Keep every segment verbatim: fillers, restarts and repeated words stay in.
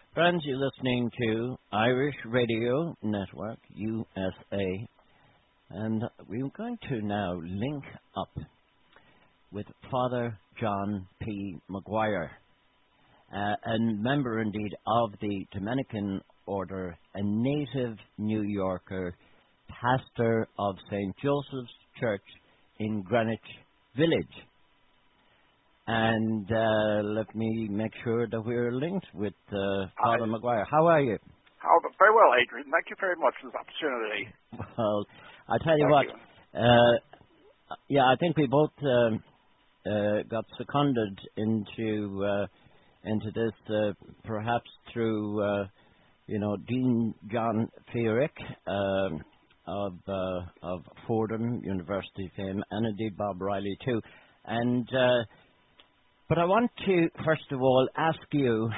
Friends, you're listening to Irish Radio Network, U S A, and we're going to now link up with Father John P. Maguire, uh, a member indeed of the Dominican Order, a native New Yorker, pastor of Saint Joseph's Church in Greenwich Village. And uh, let me make sure that we're linked with uh, Father Maguire. How are you? How, very well, Adrian. Thank you very much for this opportunity. Well, I tell you Thank what, you. uh, yeah, I think we both um, uh, got seconded into uh, into this, uh, perhaps through, uh, you know, Dean John Feerick um, of uh, of Fordham University fame, and indeed Bob Riley too, and. Uh, But I want to, first of all, ask you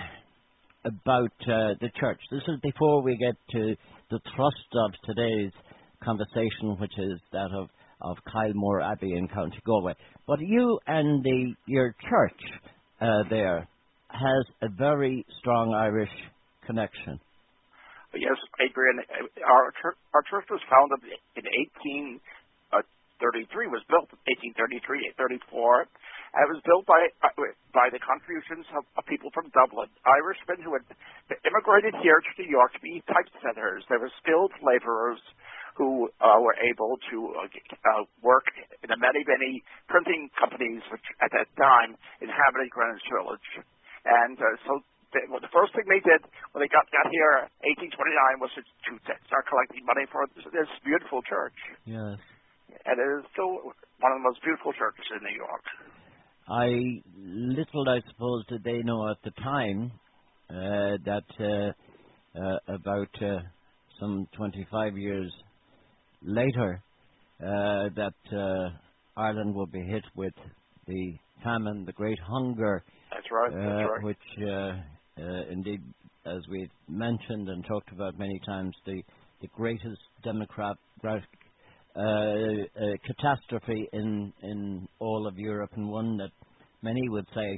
about uh, the church. This is before we get to the thrust of today's conversation, which is that of, of Kylemore Abbey in County Galway. But you and the, your church uh, there has a very strong Irish connection. Yes, Adrian. Our church, our church was founded in eighteen thirty-three, was built in eighteen thirty-three, thirty-four. It was built by by the contributions of, of people from Dublin, Irishmen who had immigrated here to New York to be typesetters. They were skilled laborers who uh, were able to uh, uh, work in the many, many printing companies which at that time inhabited Greenwich Village. And uh, so they, well, the first thing they did when they got, got here in eighteen twenty-nine was to, to start collecting money for this, this beautiful church. Yes. And it is still one of the most beautiful churches in New York. I little, I suppose, did they know at the time uh, that uh, uh, about uh, some twenty-five years later uh, that uh, Ireland would be hit with the famine, the great hunger. That's right. Uh, that's right. Which, uh, uh, indeed, as we've mentioned and talked about many times, the, the greatest demographic Uh, a catastrophe in in all of Europe, and one that many would say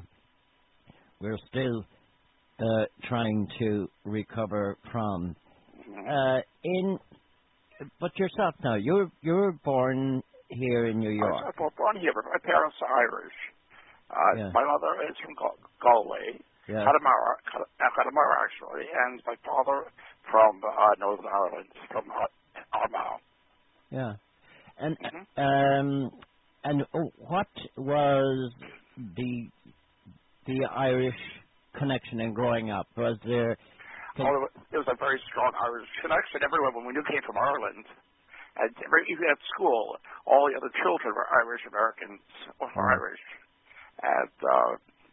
we're still uh, trying to recover from. Uh, in but yourself now, you're you're born here in New York. I was born here, but my parents are Irish. Uh, yeah. My mother is from Gal- Galway, yeah. Connemara, Connemara actually, and my father from uh, Northern Ireland, from Armagh. Yeah. And mm-hmm. um, and what was the the Irish connection in growing up? Was there? Oh, there was a very strong Irish connection everywhere. When we knew came from Ireland, and even at school, all the other children were Irish Americans or Mm. Irish, and uh,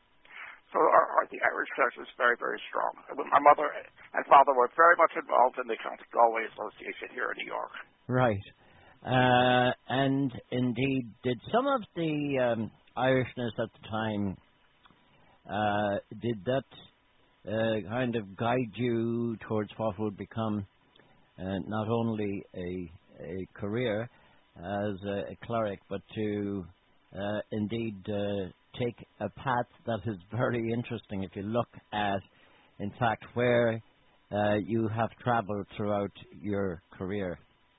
so our, our, the Irish connection is very, very strong. My mother and father were very much involved in the County Galway Association here in New York. Right. Uh, and indeed, did some of the um, Irishness at the time, uh, did that uh, kind of guide you towards what would become uh, not only a, a career as a, a cleric, but to uh, indeed uh, take a path that is very interesting if you look at, in fact, where uh, you have traveled throughout your career?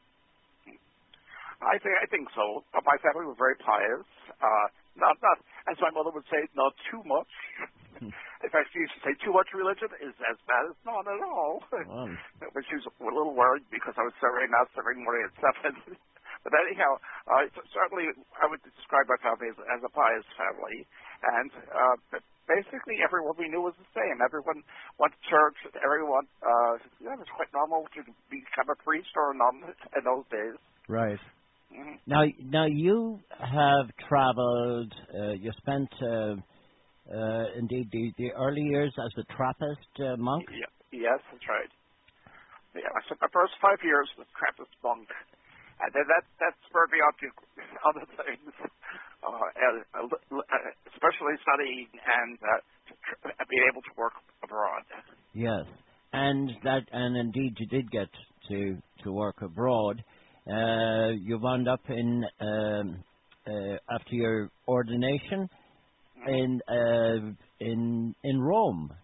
I think I think so. Uh, my family was very pious. Uh, not not as my mother would say, not too much. In fact, she used to say too much religion is as bad as none at all. Wow. But she was a little worried because I was serving mass every morning at seven. But anyhow, uh, certainly I would describe my family as, as a pious family, and uh, basically everyone we knew was the same. Everyone went to church. Everyone, uh, yeah, it was quite normal to become a priest or a nun in those days. Right. Mm-hmm. Now, now you have travelled. Uh, you spent, uh, uh, indeed, the, the early years as a Trappist uh, monk. Yeah, yes, that's right. Yeah, I spent my first five years as a Trappist monk, and then that that spurred me on to other things, uh, and, uh, especially studying and uh, being able to work abroad. Yes, and that, and indeed, you did get to to work abroad. Uh, you wound up in um, uh, after your ordination in uh, in in Rome,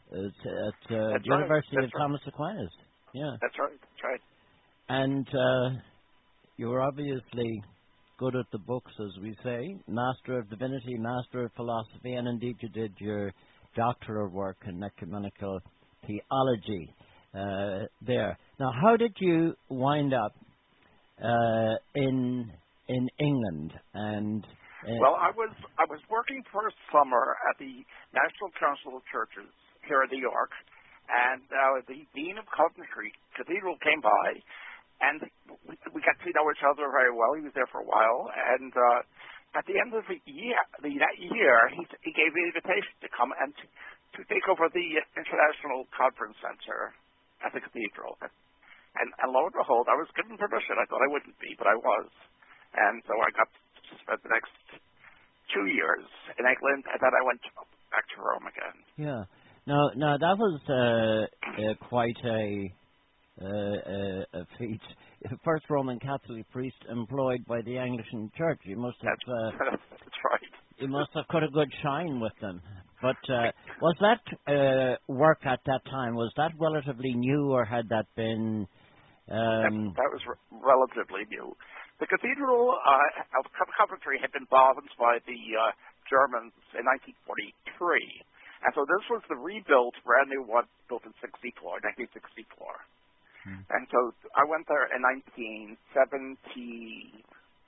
at uh, That's University right. of That's right. Thomas Aquinas. Yeah. That's right. That's right. And uh, you were obviously good at the books, as we say, Master of Divinity, Master of Philosophy, and indeed you did your doctoral work in ecumenical theology uh, there. Now, how did you wind up uh, in in England? And uh, Well, I was I was working for a summer at the National Council of Churches here in New York, and uh, the Dean of Coventry Cathedral came by, and we, we got to know each other very well. He was there for a while, and uh, at the end of the year, the, that year, he, he gave me an invitation to come and to, to take over the International Conference Center at the Cathedral. And, and lo and behold, I was given permission. I thought I wouldn't be, but I was. And so I got to spend the next two years in England, and then I went back to Rome again. yeah, now now that was uh, uh, quite a, uh, a a feat. First Roman Catholic priest employed by the Anglican Church. You must have uh, That's right. you must have got a good shine with them. But uh, was that uh, work at that time, was that relatively new, or had that been? Um, that, that was re- relatively new. The Cathedral uh, of Coventry had been bombed by the uh, Germans in nineteen forty-three. And so this was the rebuilt, brand new one built in sixty-four, nineteen sixty-four. Hmm. And so I went there in nineteen seventy-five.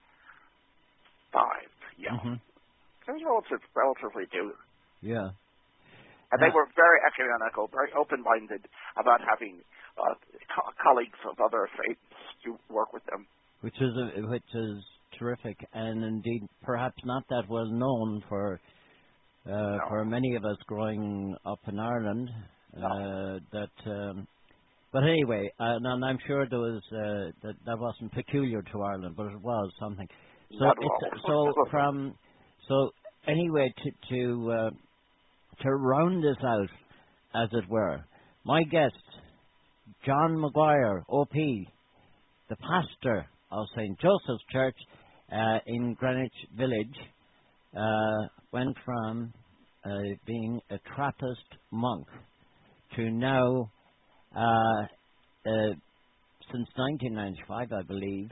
Yeah. Mm-hmm. It was relative, relatively new. Yeah. And they were very ecumenical, very open-minded about having uh, co- colleagues of other faiths to work with them. Which is a, which is terrific, and indeed perhaps not that well known for uh, no. for many of us growing up in Ireland. No. Uh, that, um, but anyway, uh, and I'm sure there was uh, that that wasn't peculiar to Ireland, but it was something. So not it's, so from so anyway to to uh, to round this out, as it were, my guest, John Maguire, O P, the pastor of Saint Joseph's Church uh, in Greenwich Village, uh, went from uh, being a Trappist monk to now, uh, uh, since nineteen ninety-five, I believe,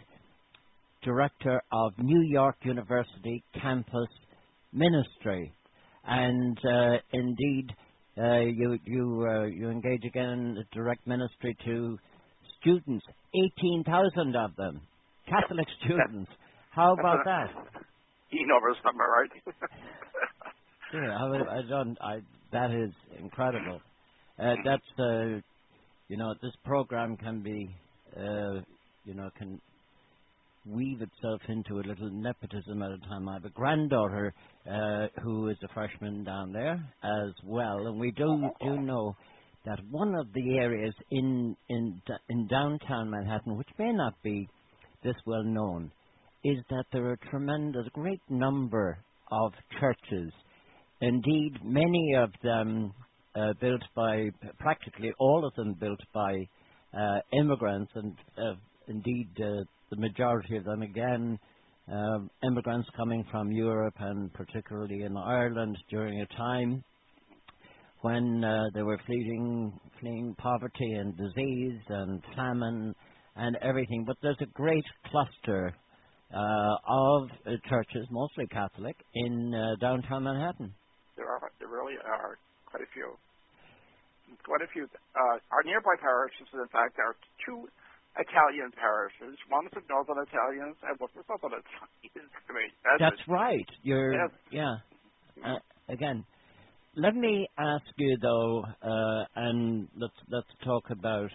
director of New York University Campus Ministry. And uh, indeed, uh, you you uh, you engage again in direct ministry to students, eighteen thousand of them, Catholic students. How about that? Enormous number, right? Yeah, I, I don't. I that is incredible. Uh, that's uh, you know, this program can be uh, you know can weave itself into a little nepotism at a time. I have a granddaughter uh, who is a freshman down there as well, and we do do know that one of the areas in in in downtown Manhattan, which may not be this well known, is that there are a tremendous, great number of churches. Indeed, many of them uh, built by, practically all of them built by uh, immigrants, and uh, indeed uh, the majority of them, again, uh, immigrants coming from Europe and particularly in Ireland during a time when uh, they were fleeing, fleeing poverty and disease and famine and everything. But there's a great cluster uh, of uh, churches, mostly Catholic, in uh, downtown Manhattan. There are, there really are quite a few. Quite a few. Uh, our nearby parishes, in fact, there are two Italian parishes. One is of Northern Italians and one is Southern Italians. I mean, that's, that's right. You're, yes. yeah. Uh, again, let me ask you though, uh, and let's let's talk about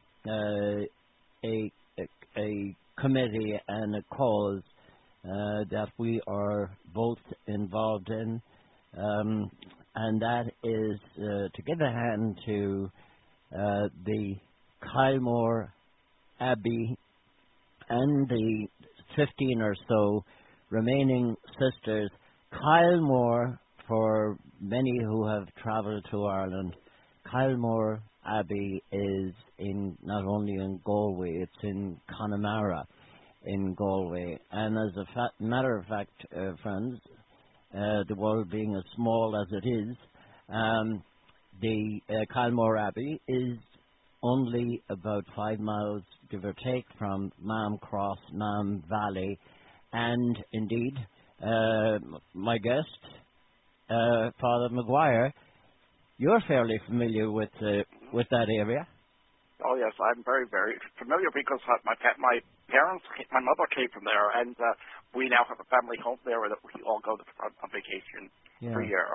uh, a, a a committee and a cause uh, that we are both involved in, um, and that is uh, to give a hand to uh, the Kylemore Abbey and the fifteen or so remaining sisters. Kylemore, for many who have travelled to Ireland, Kylemore Abbey is in not only in Galway, it's in Connemara in Galway. And as a fa- matter of fact, uh, friends, uh, the world being as small as it is, um, the uh, Kylemore Abbey is only about five miles, give or take, from Mam Cross, Mam Valley, and indeed, uh, my guest, uh, Father Maguire, you're fairly familiar with uh, with that area. Oh yes, I'm very, very familiar because uh, my pa- my parents, my mother came from there, and uh, we now have a family home there that we all go to on, on vacation Yeah. every year.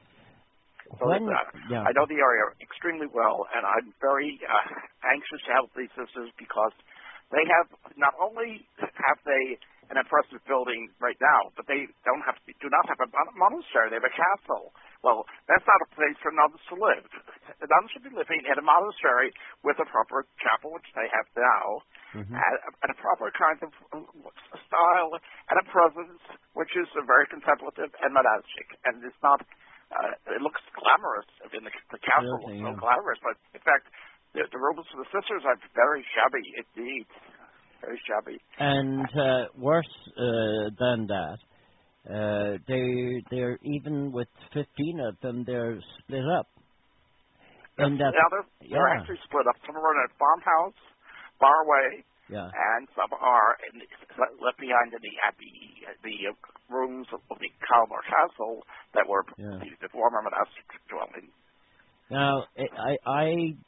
So When, uh, yeah. I know the area extremely well, and I'm very uh, anxious to help these sisters because they have not only have they an impressive building right now, but they don't have do not have a monastery. They have a castle. Well, that's not a place for nuns to live. The nuns should be living in a monastery with a proper chapel, which they have now, Mm-hmm. and, and a proper kind of style and a presence, which is very contemplative and monastic, and it's not. Uh, it looks glamorous. I mean, the, the castle Really, looks so yeah. glamorous, but in fact, the, the rooms for the sisters are very shabby indeed. Very shabby. And uh, worse uh, than that, uh, they they're even with fifteen of them, they're split up. And that, yeah, they're, they're yeah, actually split up. Some are in a farmhouse far away, yeah, and some are in the, left behind in the abbey, the uh, rooms of the Kylemore Castle that were yeah. the, the former monastic dwelling. Now, I, I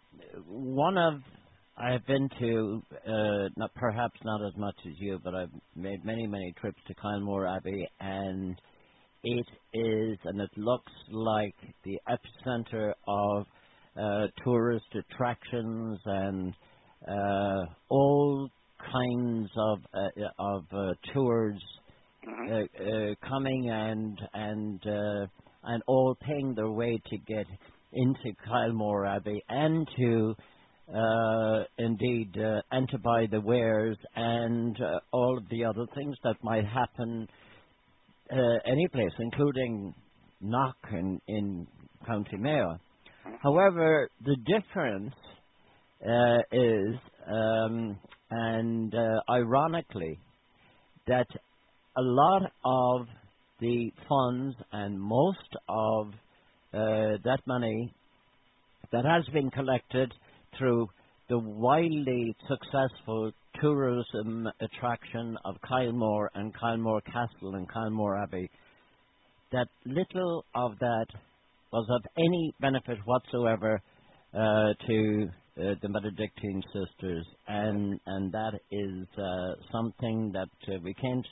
one of I have been to, uh, not perhaps not as much as you, but I've made many, many trips to Kylemore Abbey, and it is, and it looks like the epicenter of uh, tourist attractions and uh, all kinds of uh, of uh, tours Mm-hmm. uh, uh, coming and and uh, and all paying their way to get into Kylemore Abbey and to uh, indeed uh, and to buy the wares and uh, all of the other things that might happen uh, any place, including Knock in, in County Mayo. However, the difference uh, is, um, and uh, ironically, that a lot of the funds and most of uh, that money that has been collected through the wildly successful tourism attraction of Kylemore and Kylemore Castle and Kylemore Abbey, that little of that was of any benefit whatsoever uh, to uh, the Benedictine sisters, and and that is uh, something that uh, we can't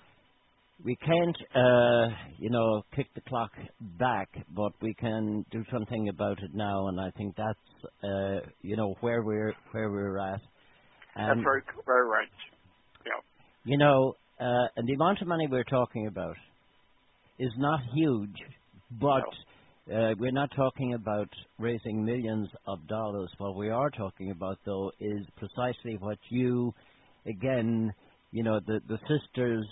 we can't uh, you know kick the clock back, but we can do something about it now, and I think that's uh, you know where we're where we're at. And That's very very right. Yeah. you know, uh, and the amount of money we're talking about is not huge, but. No. Uh, we're not talking about raising millions of dollars. What we are talking about, though, is precisely what you, again, you know, the, the sisters'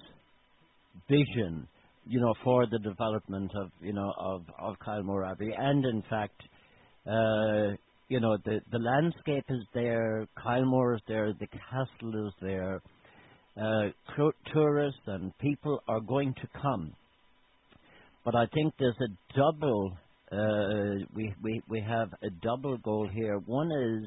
vision, you know, for the development of, you know, of, of Kylemore Abbey. And, in fact, uh, you know, the, the landscape is there, Kylemore is there, the castle is there, uh, cl- tourists and people are going to come. But I think there's a double, uh, we, we, we have a double goal here. One is,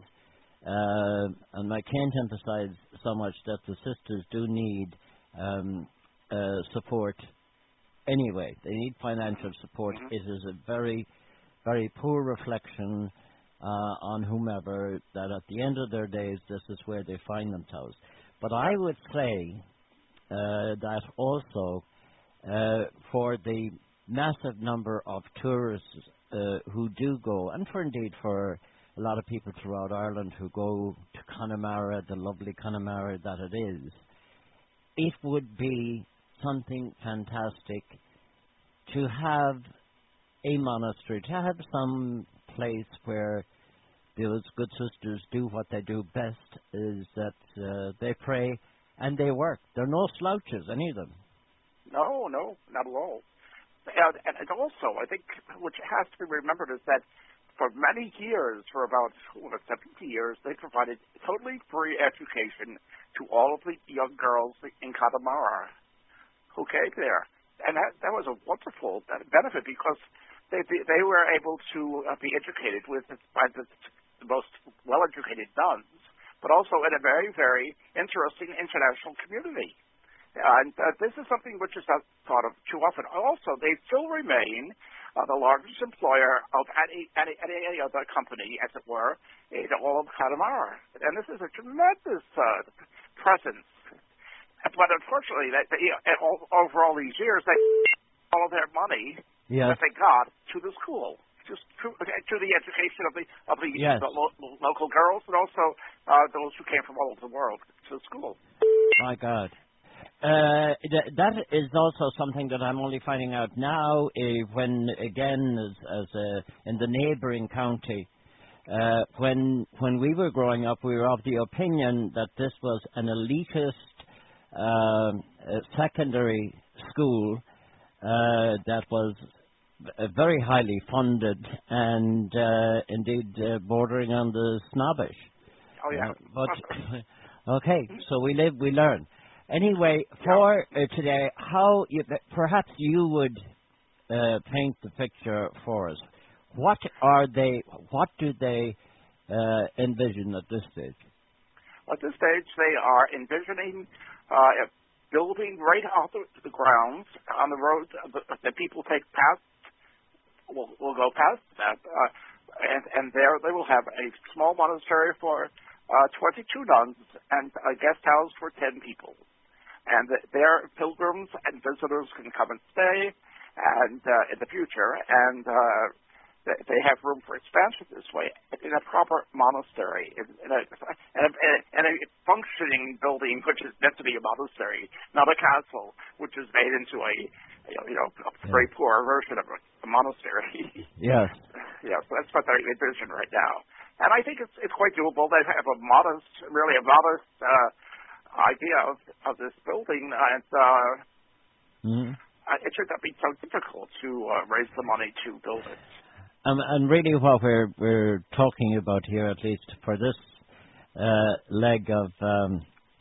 uh, and I can't emphasize so much that the sisters do need um, uh, support anyway. They need financial support. Mm-hmm. It is a very, very poor reflection uh, on whomever that at the end of their days, this is where they find themselves. But I would say uh, that also uh, for the massive number of tourists uh, who do go, and for indeed for a lot of people throughout Ireland who go to Connemara, the lovely Connemara that it is, it would be something fantastic to have a monastery, to have some place where those good sisters do what they do best, is that uh, they pray and they work. They're no slouches, any of them. No, no, not at all. And, and also, I think what has to be remembered is that for many years, for about what, seventy years, they provided totally free education to all of the young girls in Connemara who came there. And that, that was a wonderful benefit because they they were able to uh, be educated with by the, the most well-educated nuns, but also in a very, very interesting international community. And uh, this is something which is not thought of too often. Also, they still remain uh, the largest employer of any, any, any, any other company, as it were, in all of Connemara. And this is a tremendous uh, presence. But unfortunately, they, they, all, over all these years, they all of their money yes. that they got to the school, just to, to the education of the of the, yes. the lo- local girls, and also uh, those who came from all over the world to the school. My God. Uh, th- that is also something that I'm only finding out now uh, when, again, as, as uh, in the neighbouring county, uh, when when we were growing up, we were of the opinion that this was an elitist uh, uh, secondary school uh, that was uh, very highly funded and uh, indeed uh, bordering on the snobbish. Oh, yeah. Uh, but, okay, so we live, we learn. Anyway, for uh, today, how you, perhaps you would uh, paint the picture for us. What are they? What do they uh, envision at this stage? At this stage, they are envisioning uh, a building right off the, the grounds on the road that people take past. Will will go past that, uh, and and there they will have a small monastery for uh, twenty-two nuns and a guest house for ten people. And their pilgrims and visitors can come and stay, and uh, in the future, and uh, they, they have room for expansion this way in a proper monastery, in, in, a, in, a, in a functioning building which is meant to be a monastery, not a castle, which is made into a you know, you know a very poor version of a, a monastery. Yes. Yeah, so that's what they envision right now, and I think it's it's quite doable. They have a modest, really a modest. Uh, idea of, of this building, and uh, mm-hmm. it should not be so difficult to uh, raise the money to build it. Um, and really what we're we're talking about here, at least for this uh, leg of um,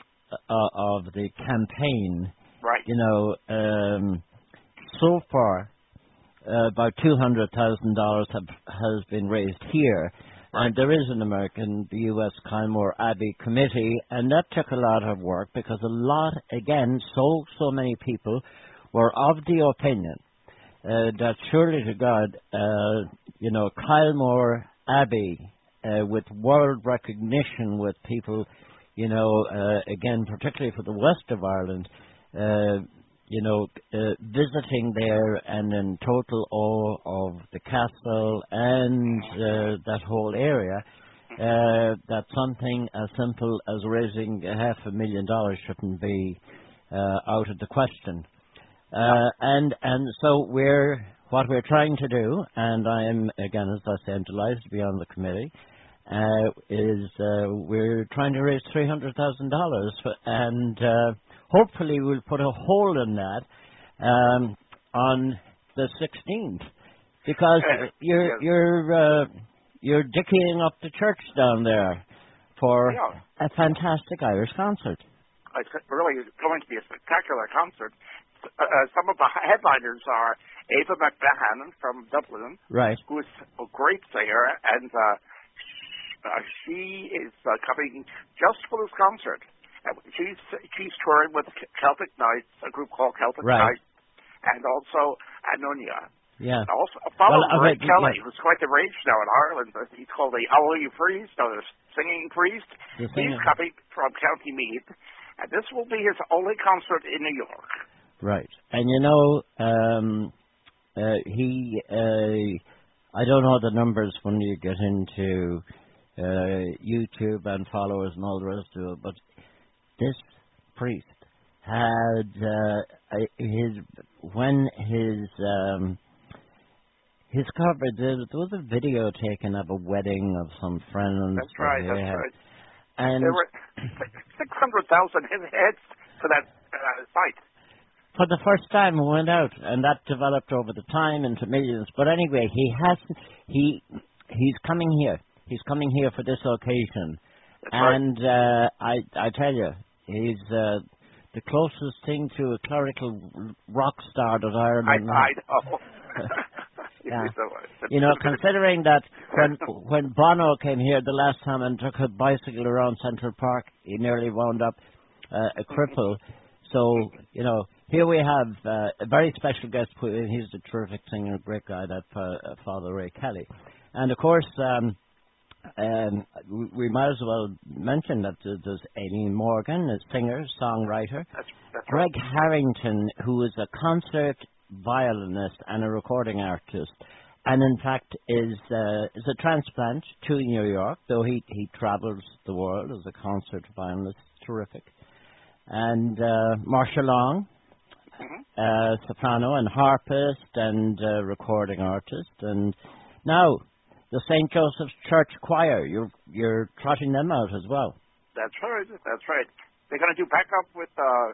uh, of the campaign, right? You know, um, so far uh, about two hundred thousand dollars have has been raised here. Right. And there is an American, the U S Kylemore Abbey Committee, and that took a lot of work because a lot, again, so, so many people were of the opinion uh, that surely to God, uh, you know, Kylemore Abbey, uh, with world recognition with people, you know, uh, again, particularly for the west of Ireland, uh, you know, uh, visiting there and in total awe of the castle and uh, that whole area, uh, that something as simple as raising a half a million dollars shouldn't be uh, out of the question. Uh, and and so we're what we're trying to do, and I am again, as I say, I'm delighted to be on the committee. Uh, is uh, we're trying to raise three hundred thousand dollars, and uh, hopefully we'll put a hole in that um, on the sixteenth, because you're you're uh, you're dickying up the church down there for yeah. a fantastic Irish concert. It's really going to be a spectacular concert. Uh, some of the headliners are Ava McMahon from Dublin, right, who is a great singer, and uh, Uh, she is uh, coming just for this concert. Uh, she's she's touring with Celtic Knights, a group called Celtic right. Knights, and also Anunia. Yeah. Also, following well, Ray uh, Kelly, yeah. who's quite the rage now in Ireland. He's called the Hallelujah Priest, or the Singing Priest. The He's coming from County Meath, and this will be his only concert in New York. Right. And you know, um, uh, he, uh, I don't know the numbers when you get into Uh, YouTube and followers and all the rest of it, but this priest had uh, his when his um, his coverage there, there was a video taken of a wedding of some friends. That's right. That that's had, right. And there were six hundred thousand heads to that uh, site. For the first time, we went out, and that developed over the time into millions. But anyway, he has he he's coming here. He's coming here for this occasion, That's and right. uh, I I tell you, he's uh, the closest thing to a clerical rock star that Ireland I, I know. Yeah. So, uh, you know, considering that when when Bono came here the last time and took a bicycle around Central Park, he nearly wound up uh, a cripple. So, you know, here we have uh, a very special guest. He's a terrific singer, great guy, that uh, Father Ray Kelly. And, of course, um, um, we, we might as well mention that there's Aileen Morgan, a singer, songwriter. That's, that's Greg right. Harrington, who is a concert violinist and a recording artist, and in fact is uh, is a transplant to New York, though he, he travels the world as a concert violinist. Terrific. And uh, Marcia Long, Mm-hmm. uh, soprano and harpist and uh, recording artist. And now the Saint Joseph's Church Choir, you're, you're trotting them out as well. That's right. That's right. They're going to do backup with uh,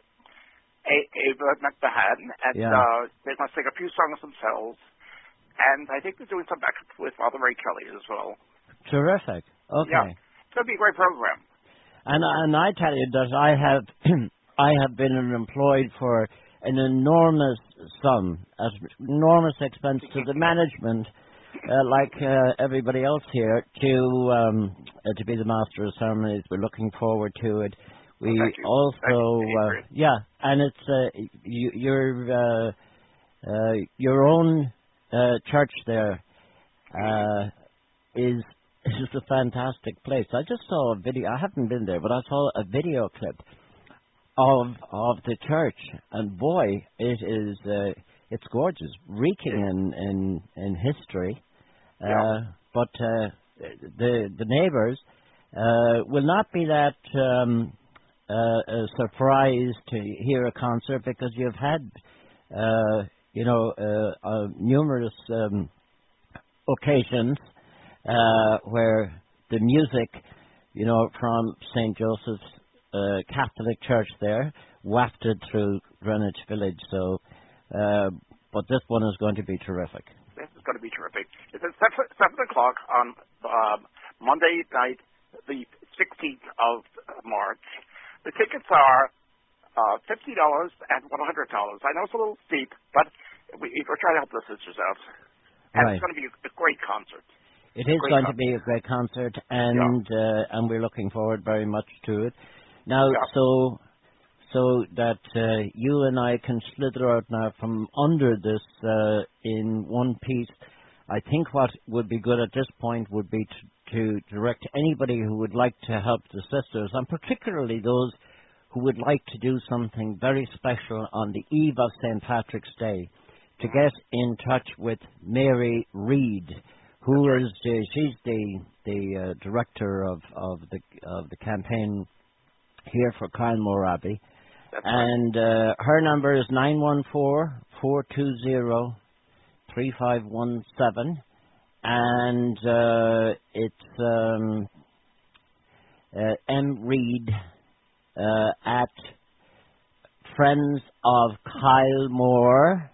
A- Ava McMahon, and Yeah. uh, they're going to sing a few songs themselves. And I think they're doing some backup with Father Ray Kelly as well. Terrific. Okay. Yeah. It's going to be a great program. And and I tell you that I have I have been employed for an enormous sum, at enormous expense to the management, uh, like uh, everybody else here, to um, uh, to be the master of ceremonies. We're looking forward to it. We Thank you. also Thank you, uh, Adrian. yeah, and it's uh, you, your uh, uh, your own uh, church there uh, is. It's a fantastic place. I just saw a video. I haven't been there, but I saw a video clip of of the church, and boy, it is uh, it's gorgeous, reeking in in, in history. Uh, Yeah. But uh, the the neighbours uh, will not be that um, uh, uh, surprised to hear a concert, because you've had uh, you know uh, uh, numerous um, occasions. Uh, where the music, you know, from Saint Joseph's uh, Catholic Church there, wafted through Greenwich Village. So, uh, but this one is going to be terrific. This is going to be terrific. It's at seven, seven o'clock on um, Monday night, the sixteenth of March. The tickets are uh, fifty dollars and one hundred dollars. I know it's a little steep, but we, we're trying to help the sisters out. And Right. it's going to be a great concert. It is Great going concert. to be a great concert, and Yeah. uh, and we're looking forward very much to it. Now, Yeah. so so that uh, you and I can slither out now from under this uh, in one piece. I think what would be good at this point would be to, to direct anybody who would like to help the sisters, and particularly those who would like to do something very special on the eve of Saint Patrick's Day, to get in touch with Mary Reid, who That's right. is the, she's the the uh, director of, of the of the campaign here for Kylemore Abbey. That's right. And uh, her number is nine one four, four two zero, three five one seven, and uh, it's um, uh, M. Reid uh, at Friends of Kylemore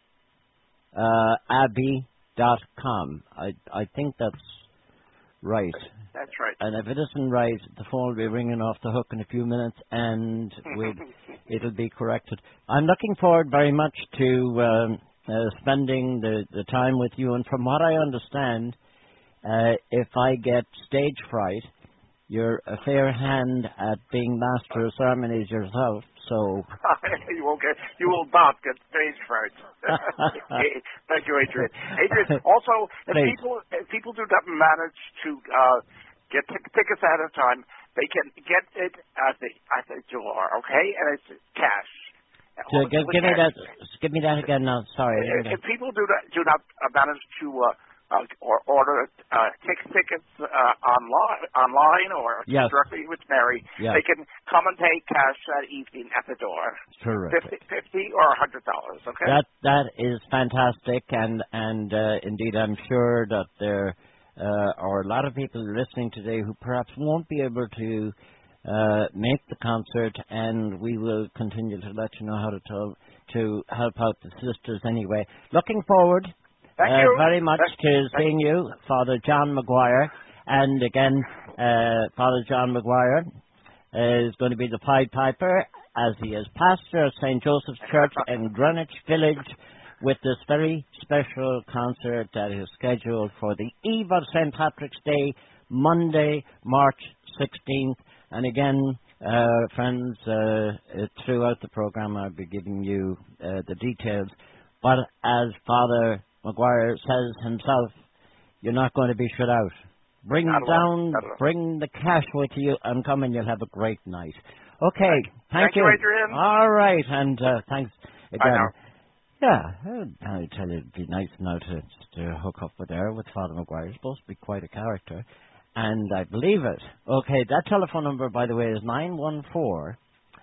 uh, Abbey dot com. I I think that's right. That's right. And if it isn't right, the phone will be ringing off the hook in a few minutes, and we'll, it'll be corrected. I'm looking forward very much to um, uh, spending the, the time with you. And from what I understand, uh, if I get stage fright, you're a fair hand at being master of ceremonies yourself. So you won't get, you will not get stage fright. Thank you, Adrian. Adrian, also, if Please. people if people do not manage to uh, get t- tickets ahead of time, they can get it at the at the door, okay? And it's cash. So give, give me cash. that. Give me that again now. Sorry. I didn't If, if get- people do not do not uh, manage to uh, uh, or order uh, tick- tickets uh, online, online or Yes. directly with Mary, Yes. they can come and pay cash that evening at the door. Terrific. Fifty, fifty or a hundred dollars. Okay. That that is fantastic, and and uh, indeed, I'm sure that there uh, are a lot of people listening today who perhaps won't be able to uh, make the concert, and we will continue to let you know how to tell, to help out the sisters anyway. Looking forward Thank uh, you. very much Thank- to thank- seeing you, Father John Maguire, and again, uh, Father John Maguire is going to be the Pied Piper, as he is pastor of Saint Joseph's Church in Greenwich Village, with this very special concert that is scheduled for the eve of Saint Patrick's Day, Monday, March sixteenth. And again, uh, friends, uh, throughout the program I'll be giving you uh, the details. But as Father Maguire says himself, you're not going to be shut out. Bring down, bring the cash with you, and come and you'll have a great night. Okay, thank, thank you. Thank you, Adrian. All right, and uh, thanks again. Yeah, I tell you, it'd be nice now to, to hook up with there with Father Maguire. He's supposed to be quite a character, and I believe it. Okay, that telephone number, by the way, is nine one four,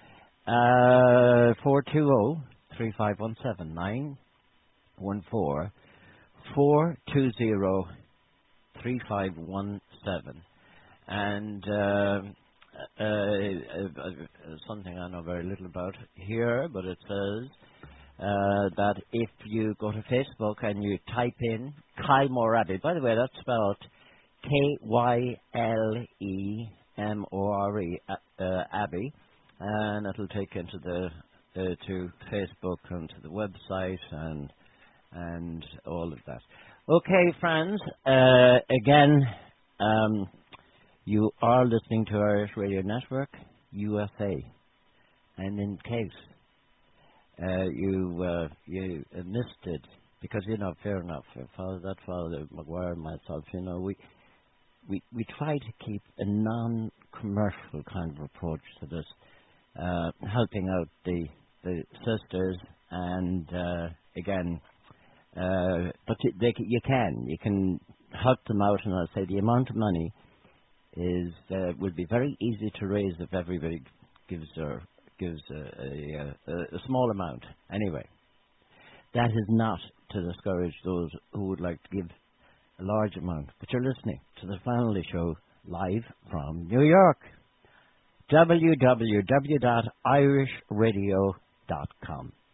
four two zero, three five one seven. nine one four, four two zero, three five one seven. And uh, uh, uh, uh, something I know very little about here, but it says uh, that if you go to Facebook and you type in Kylemore Abbey, by the way, that's spelled K Y L E M O R E, uh, Abbey, and it'll take you into the uh, to Facebook and to the website and and all of that. Okay, friends, uh, again, um, you are listening to Irish Radio Network, U S A. And in case uh, you uh, you missed it, because, you know, fair enough, Father, that Father Maguire and myself, you know, we, we, we try to keep a non-commercial kind of approach to this, uh, helping out the, the sisters, and, uh, again, Uh, but you, they, you can. You can help them out, and I'll say the amount of money is uh, would be very easy to raise if everybody gives a, gives a, a, a, a small amount. Anyway, that is not to discourage those who would like to give a large amount. But you're listening to the Family Show live from New York. w w w dot irish radio dot com